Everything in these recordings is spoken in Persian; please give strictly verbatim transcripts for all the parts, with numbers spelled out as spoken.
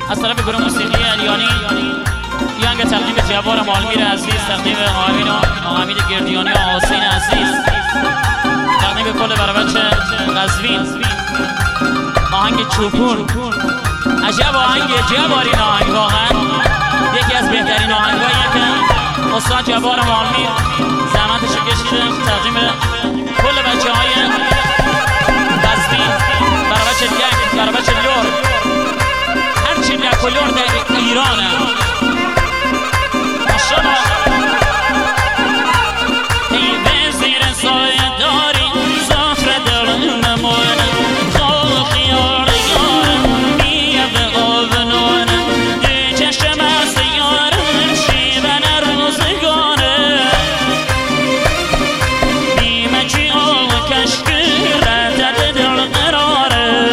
از طرف گروه موسیقی الیانی یه آهنگ تقدیم جبار مالمیر عزیز، تقدیم آقایان آقا حمید گردیانی و آقا حسین عزیز، تقدیم کل برابچه قزوین. آهنگ چوپون، عجب آهنگ جبار. این آهنگ واقعا یکی از بهترین آهنگاییه که استاد جبار مالمیر زحمتشو کشیده. تقدیم کل بچه های قزوین، برابچه یک، برابچه لیور، هرچی یک و لیور در ایرانه. ماشالله ای به زیر سایه داری زفر دل نمونه، خواه خیال یارم بیه به آبنونه، دی چشم از یارم شیون روزگاره، بیمه چی آل کشکی ردد دل قراره،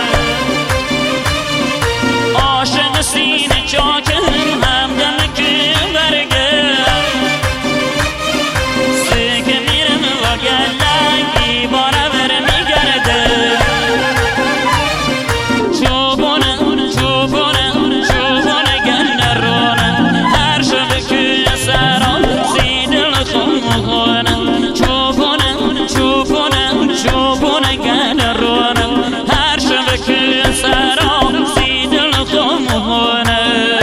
عاشق سینه چاکم همدم که برگه، سکه میرم و گلنگی باره بره میگرده، چوبونه چوبونه چوبونه گنده رونه، هر شب که سرام زیدل خون خونه، چوبونه چوبونه چوبونه گنده رونه، هر شب که سرام زیدل خون خونه.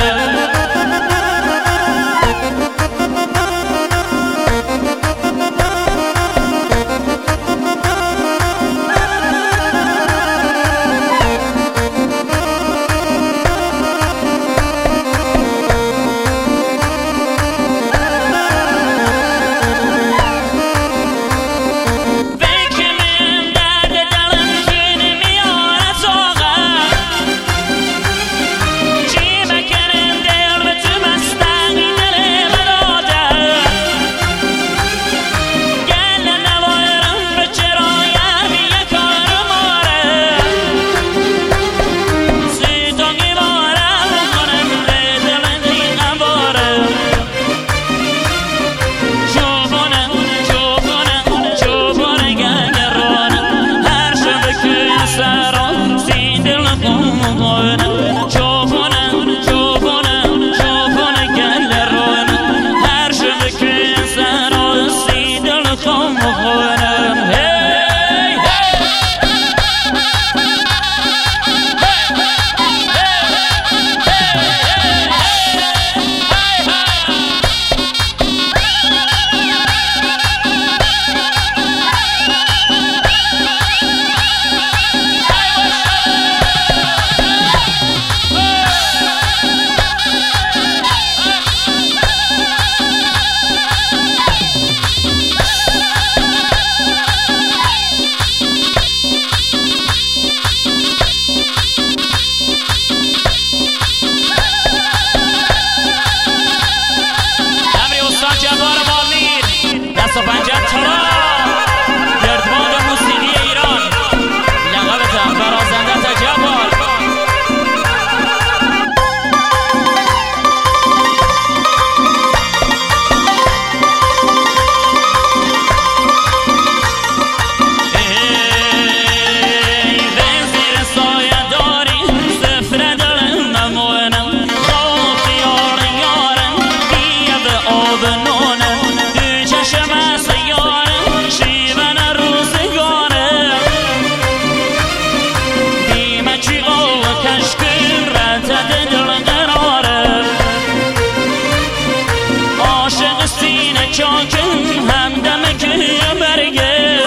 چاکم همدم که برگه،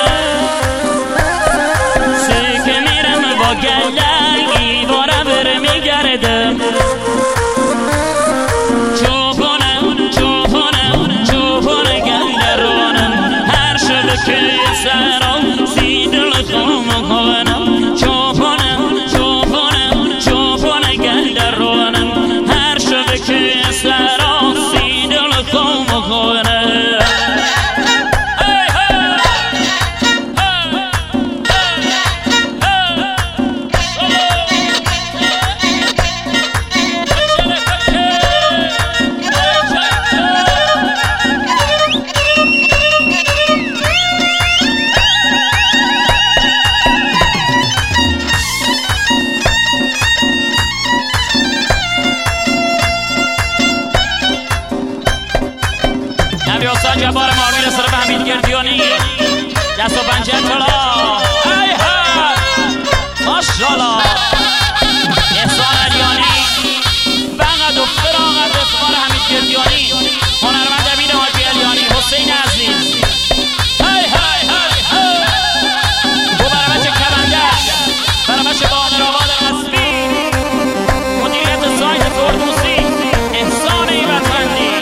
سکه میرم با گلنگی باره بره میگرده، چوبونه چوبونه چوبونه گنده رونم، هر شب که سرام زیدل خون خونم، چوبونه چوبونه چوبونه گنده رونم، هر شب که سرام زیدل خون خونم. نبی استاد جبار مامیر سر به حمید گردیانی دست و پنجه تلا ای ها ماشالله احسان علیانی فقط و فراغت افتخار حمید گردیانی هنرمند امین حاجی علیانی حسین عزیز های های های های او برای بچه کلندش برای بچه بادر آباد قصبی مدیریت سایت فردوسی احسان ایوتمندی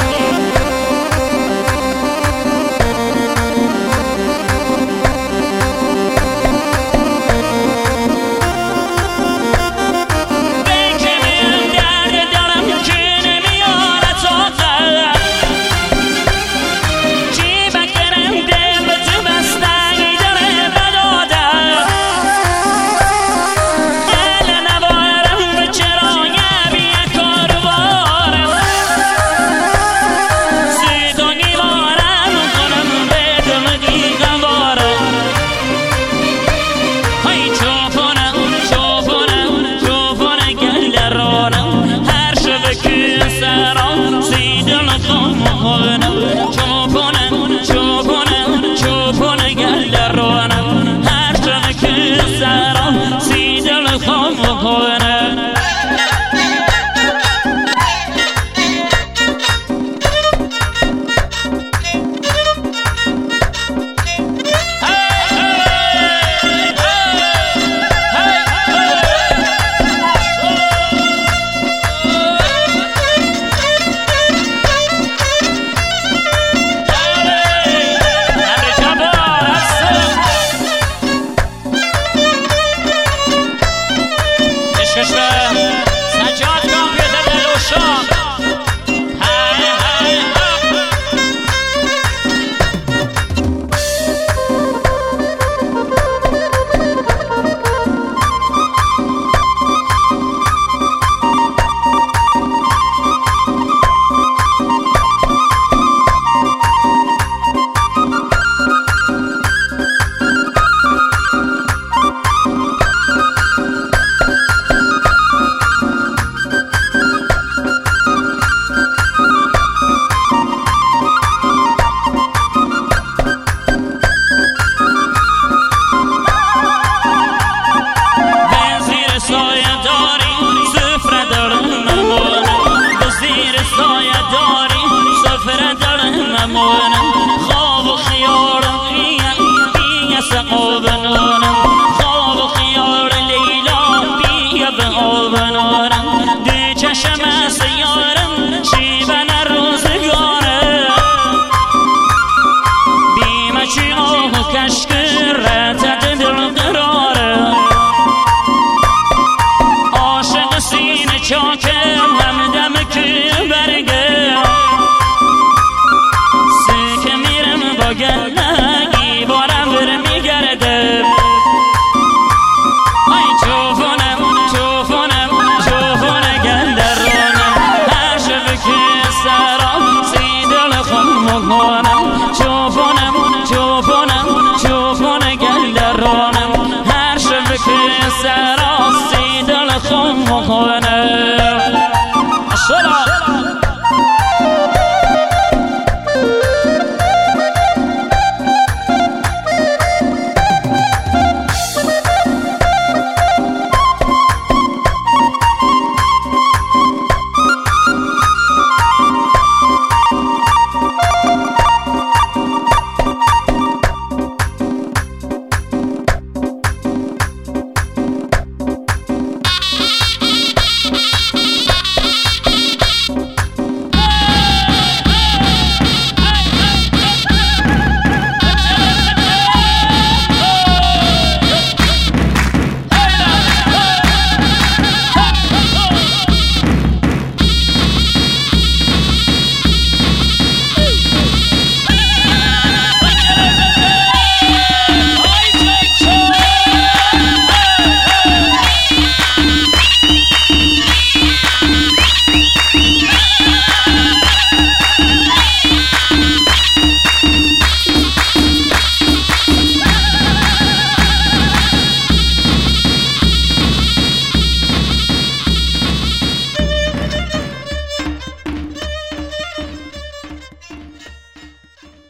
Again.